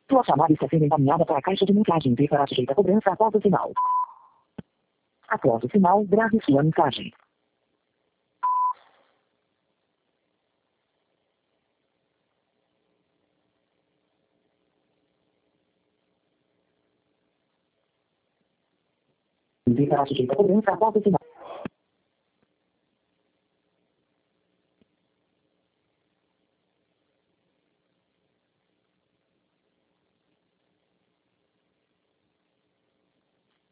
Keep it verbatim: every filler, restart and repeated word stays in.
Sua chamada está sendo encaminhada para a caixa de mensagem e será sujeita a cobrança após o sinal. Após o sinal, grave sua mensagem. E será sujeita a cobrança após o sinal.